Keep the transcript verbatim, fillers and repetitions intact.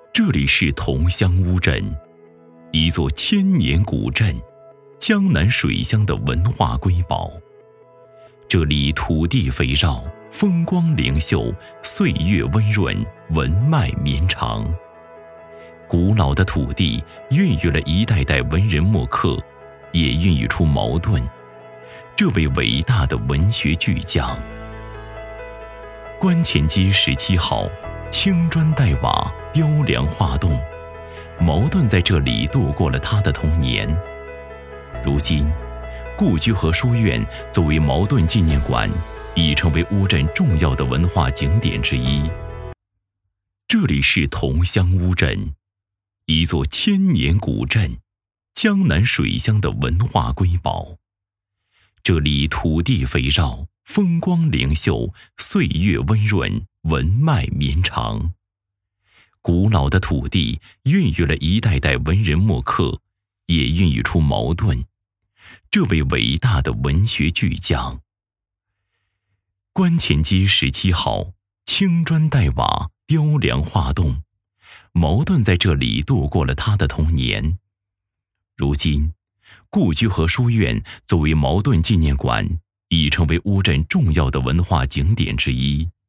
这里是桐乡乌镇，一座千年古镇，江南水乡的文化瑰宝。这里土地肥绕，风光灵秀，岁月温润，文脉绵长。古老的土地孕育了一代代文人墨客，也孕育出茅盾，这位伟大的文学巨匠。观前街十七号，青砖黛瓦，雕梁画栋，茅盾在这里度过了他的童年。如今，故居和书院作为茅盾纪念馆，已成为乌镇重要的文化景点之一。这里是桐乡乌镇，一座千年古镇，江南水乡的文化瑰宝。这里土地肥绕，风光灵秀，岁月温润，文脉绵长。古老的土地孕育了一代代文人墨客，也孕育出茅盾，这位伟大的文学巨匠。观前街十七号，青砖黛瓦，雕梁画栋，茅盾在这里度过了他的童年。如今，故居和书院作为茅盾纪念馆，已成为乌镇重要的文化景点之一。